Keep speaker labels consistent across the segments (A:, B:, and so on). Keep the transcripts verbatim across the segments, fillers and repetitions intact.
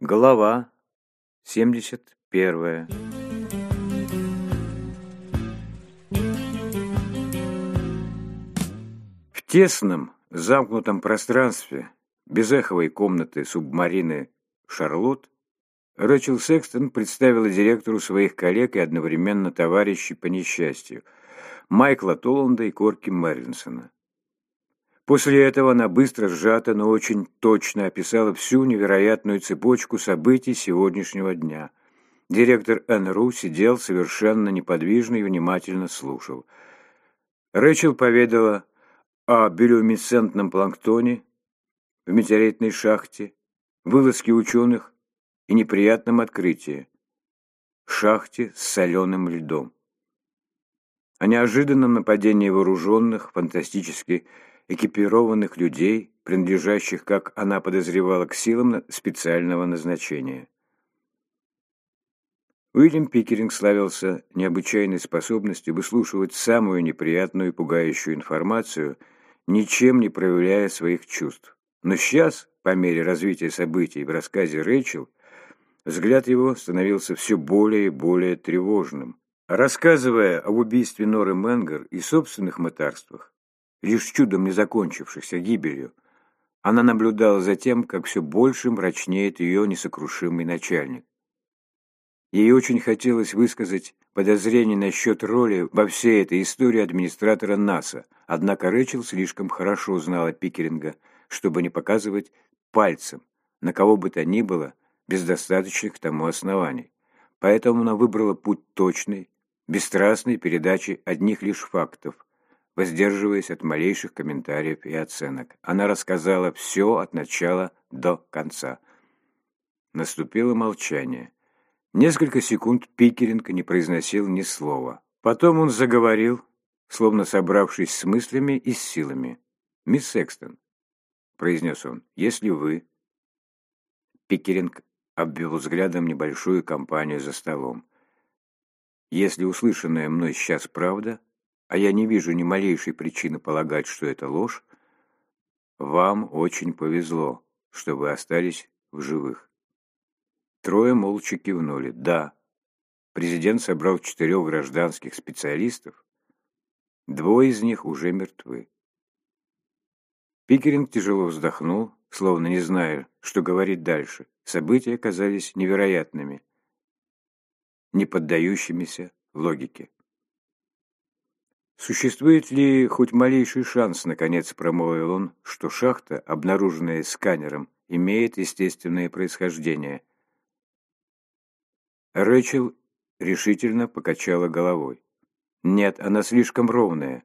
A: Глава семьдесят первая. В тесном, замкнутом пространстве безэховой комнаты субмарины «Шарлотт» Рэчел Секстон представила директору своих коллег и одновременно товарищей по несчастью Майкла Толланда и Корки Мерлинсона. После этого она быстро, сжато, но очень точно описала всю невероятную цепочку событий сегодняшнего дня. Директор эн эр у сидел совершенно неподвижно и внимательно слушал. Рэчел поведала о биолюминесцентном планктоне в метеоритной шахте, вылазке ученых и неприятном открытии – шахте с соленым льдом. О неожиданном нападении вооруженных, фантастически экипированных людей, принадлежащих, как она подозревала, к силам специального назначения. Уильям Пикеринг славился необычайной способностью выслушивать самую неприятную и пугающую информацию, ничем не проявляя своих чувств. Но сейчас, по мере развития событий в рассказе Рэйчел, взгляд его становился все более и более тревожным. Рассказывая об убийстве Норы Менгер и собственных мытарствах, лишь чудом не закончившихся гибелью, она наблюдала за тем, как все больше мрачнеет ее несокрушимый начальник. Ей очень хотелось высказать подозрение насчет роли во всей этой истории администратора НАСА, однако Рэчел слишком хорошо знала Пикеринга, чтобы не показывать пальцем на кого бы то ни было без достаточных к тому оснований. Поэтому она выбрала путь точной, бесстрастной передачи одних лишь фактов, воздерживаясь от малейших комментариев и оценок. Она рассказала все от начала до конца. Наступило молчание. Несколько секунд Пикеринг не произносил ни слова. Потом он заговорил, словно собравшись с мыслями и с силами. «Мисс Секстон», — произнес он, — «если вы...» Пикеринг обвел взглядом небольшую компанию за столом. «Если услышанное мной сейчас правда, а я не вижу ни малейшей причины полагать, что это ложь, вам очень повезло, что вы остались в живых». Трое молча кивнули. Да, президент собрал четырех гражданских специалистов. Двое из них уже мертвы. Пикеринг тяжело вздохнул, словно не зная, что говорить дальше. События оказались невероятными, не поддающимися логике. «Существует ли хоть малейший шанс, — наконец промолвил он, — что шахта, обнаруженная сканером, имеет естественное происхождение?» Рэчел решительно покачала головой. «Нет, она слишком ровная».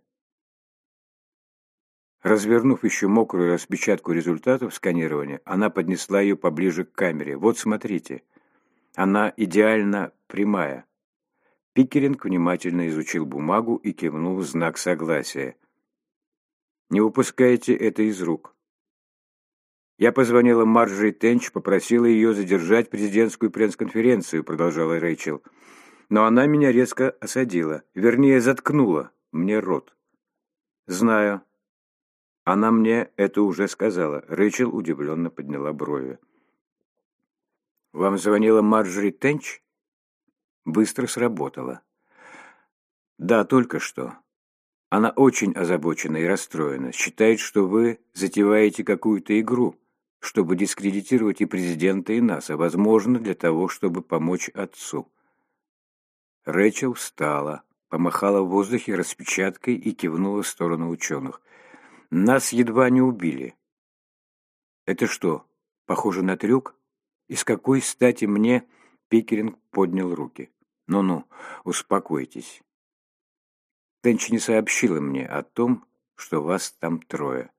A: Развернув еще мокрую распечатку результатов сканирования, она поднесла ее поближе к камере. «Вот, смотрите, она идеально прямая». Пикеринг внимательно изучил бумагу и кивнул в знак согласия. «Не выпускайте это из рук». «Я позвонила Марджори Тенч, попросила ее задержать президентскую пресс-конференцию», — продолжала Рэйчел. «Но она меня резко осадила, вернее, заткнула мне рот». «Знаю. Она мне это уже сказала». Рэйчел удивленно подняла брови. «Вам звонила Марджори Тенч?» Быстро сработало. «Да, только что. Она очень озабочена и расстроена. Считает, что вы затеваете какую-то игру, чтобы дискредитировать и президента, и нас, а, возможно, для того, чтобы помочь отцу». Рэчел встала, помахала в воздухе распечаткой и кивнула в сторону ученых. «Нас едва не убили». «Это что, похоже на трюк? И с какой стати мне...» Пикеринг поднял руки. «Ну-ну, успокойтесь. Тенч не сообщила мне о том, что вас там трое».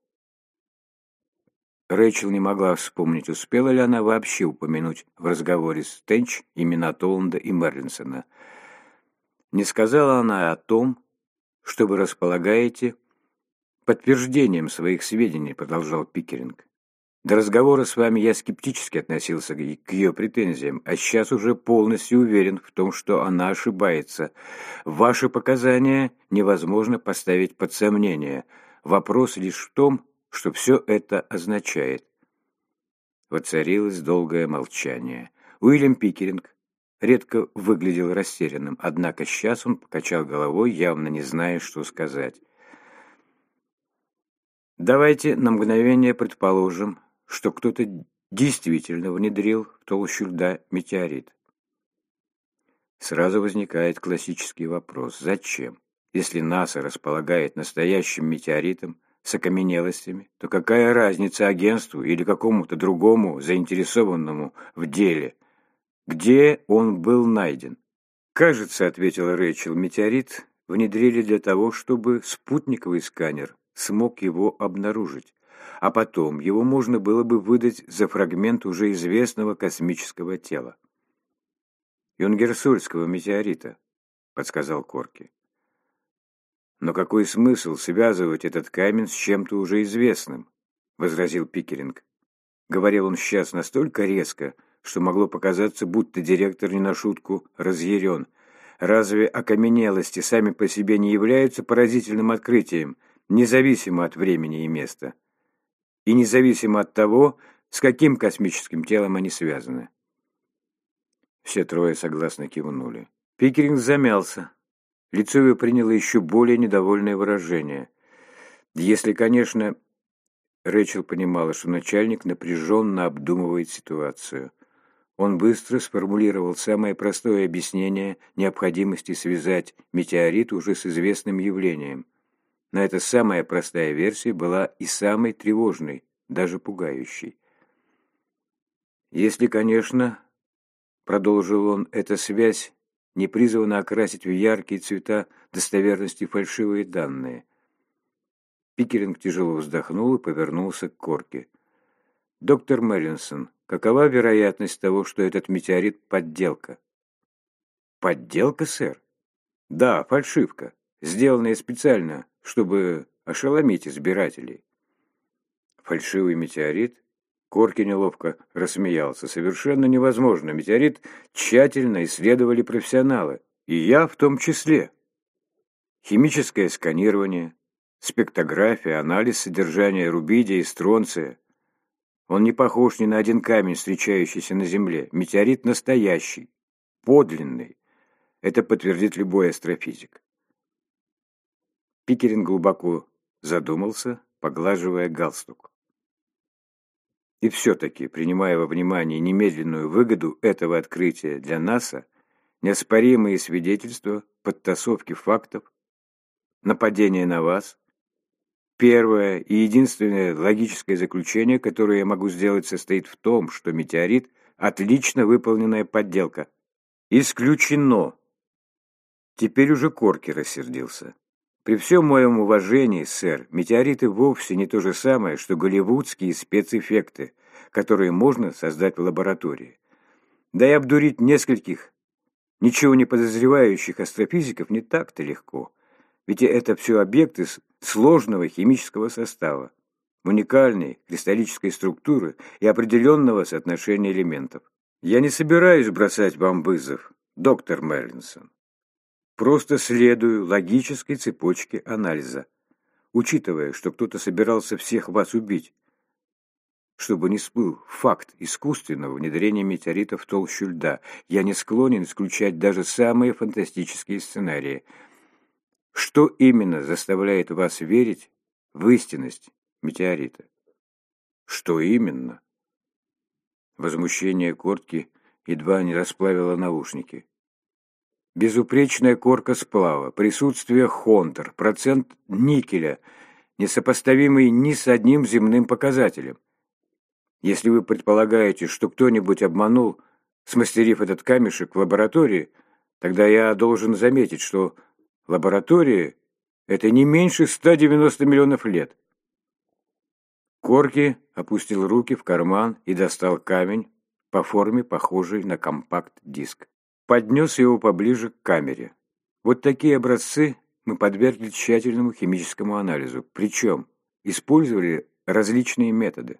A: Рэйчел не могла вспомнить, успела ли она вообще упомянуть в разговоре с Тенч имена Толланда и Мерлинсона. «Не сказала она о том, что вы располагаете подтверждением своих сведений», — продолжал Пикеринг. «До разговора с вами я скептически относился к ее претензиям, а сейчас уже полностью уверен в том, что она ошибается. Ваши показания невозможно поставить под сомнение. Вопрос лишь в том, что все это означает». Воцарилось долгое молчание. Уильям Пикеринг редко выглядел растерянным, однако сейчас он покачал головой, явно не зная, что сказать. «Давайте на мгновение предположим, что кто-то действительно внедрил в толщу льда метеорит. Сразу возникает классический вопрос: зачем? Если НАСА располагает настоящим метеоритом с окаменелостями, то какая разница агентству или какому-то другому заинтересованному в деле, где он был найден?» «Кажется, — ответила Рэйчел, — метеорит внедрили для того, чтобы спутниковый сканер смог его обнаружить, а потом его можно было бы выдать за фрагмент уже известного космического тела». «Юнгерсольского метеорита», — подсказал Корки. «Но какой смысл связывать этот камень с чем-то уже известным?» — возразил Пикеринг. Говорил он сейчас настолько резко, что могло показаться, будто директор не на шутку разъярен. Разве окаменелости сами по себе не являются поразительным открытием, независимо от времени и места? И независимо от того, с каким космическим телом они связаны? Все трое согласно кивнули. Пикеринг замялся. Лицо его приняло еще более недовольное выражение. Если, конечно, Рэйчел понимала, что начальник напряженно обдумывает ситуацию. Он быстро сформулировал самое простое объяснение необходимости связать метеорит уже с известным явлением. Но эта самая простая версия была и самой тревожной, даже пугающей. Если, конечно, — продолжил он, — эта связь не призвана окрасить в яркие цвета достоверности фальшивые данные. Пикеринг тяжело вздохнул и повернулся к Корке. «Доктор Меллинсон, какова вероятность того, что этот метеорит — подделка?» «Подделка, сэр?» «Да, фальшивка, сделанная специально, чтобы ошеломить избирателей». «Фальшивый метеорит?» Корки неловко рассмеялся. «Совершенно невозможно. Метеорит тщательно исследовали профессионалы. И я в том числе. Химическое сканирование, спектрография, анализ содержания рубидия и стронция. Он не похож ни на один камень, встречающийся на Земле. Метеорит настоящий, подлинный. Это подтвердит любой астрофизик». Пикеринг глубоко задумался, поглаживая галстук. И все-таки, принимая во внимание немедленную выгоду этого открытия для НАСА, неоспоримые свидетельства, подтасовки фактов, нападения на вас, первое и единственное логическое заключение, которое я могу сделать, состоит в том, что метеорит – отлично выполненная подделка. Исключено. Теперь уже Корки рассердился. «При всем моем уважении, сэр, метеориты вовсе не то же самое, что голливудские спецэффекты, которые можно создать в лаборатории. Да и обдурить нескольких ничего не подозревающих астрофизиков не так-то легко. Ведь это все объекты сложного химического состава, уникальной кристаллической структуры и определенного соотношения элементов. Я не собираюсь бросать вам вызов, доктор Меллинсон. Просто следую логической цепочке анализа, учитывая, что кто-то собирался всех вас убить, чтобы не всплыл факт искусственного внедрения метеорита в толщу льда. Я не склонен исключать даже самые фантастические сценарии. Что именно заставляет вас верить в истинность метеорита?» «Что именно?» Возмущение Корки едва не расплавило наушники. Безупречная корка сплава, присутствие хонтер, процент никеля, несопоставимый ни с одним земным показателем. Если вы предполагаете, что кто-нибудь обманул, смастерив этот камешек в лаборатории, тогда я должен заметить, что лаборатория – это не меньше ста девяноста миллионов лет. Корки опустил руки в карман и достал камень, по форме похожий на компакт-диск. Поднес его поближе к камере. Вот такие образцы мы подвергли тщательному химическому анализу, причем использовали различные методы.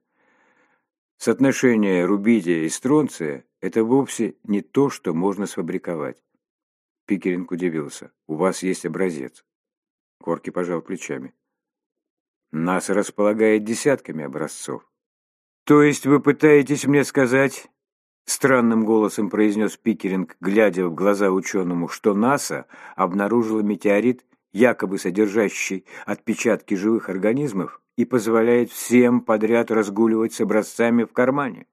A: Соотношение рубидия и стронция – это вовсе не то, что можно сфабриковать. Пикеринг удивился. «У вас есть образец?» Корки пожал плечами. «НАСА располагает десятками образцов. «То есть вы пытаетесь мне сказать, — странным голосом произнес Пикеринг, глядя в глаза ученому, — что НАСА обнаружила метеорит, якобы содержащий отпечатки живых организмов, и позволяет всем подряд разгуливать с образцами в кармане?»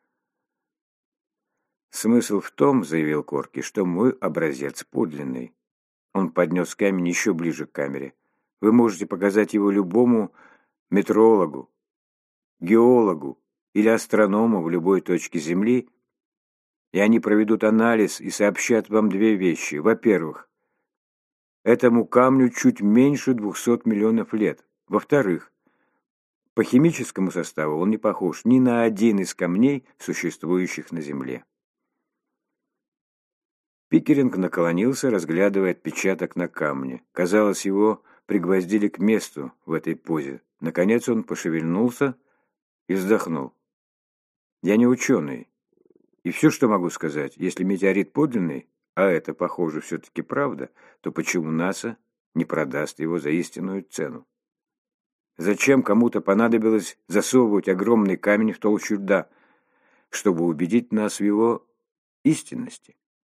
A: «Смысл в том, — заявил Корки, — что мой образец подлинный». Он поднес камень еще ближе к камере. «Вы можете показать его любому метеорологу, геологу или астроному в любой точке Земли, и они проведут анализ и сообщат вам две вещи. Во-первых, этому камню чуть меньше двухсот миллионов лет. Во-вторых, по химическому составу он не похож ни на один из камней, существующих на Земле». Пикеринг наклонился, разглядывая отпечаток на камне. Казалось, его пригвоздили к месту в этой позе. Наконец он пошевельнулся и вздохнул. «Я не ученый. И все, что могу сказать, если метеорит подлинный, а это, похоже, все-таки правда, то почему НАСА не продаст его за истинную цену? Зачем кому-то понадобилось засовывать огромный камень в толщу льда, чтобы убедить нас в его истинности?»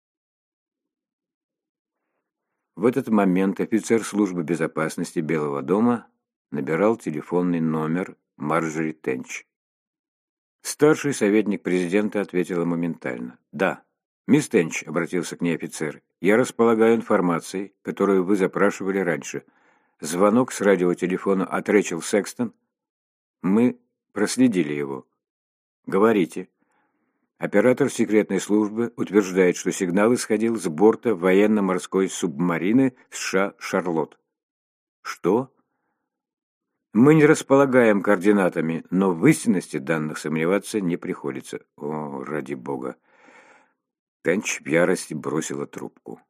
A: В этот момент офицер службы безопасности Белого дома набирал телефонный номер Марджори Тенч. Старший советник президента ответила моментально. «Да, мисс Тенч», — обратился к ней офицер, — «я располагаю информацией, которую вы запрашивали раньше. Звонок с радиотелефона от Рэчел Секстон. Мы проследили его. Говорите». Оператор секретной службы утверждает, что сигнал исходил с борта военно-морской субмарины США «Шарлотт». Что? Мы не располагаем координатами, но в истинности данных сомневаться не приходится. О, ради бога. Тенч в ярости бросила трубку.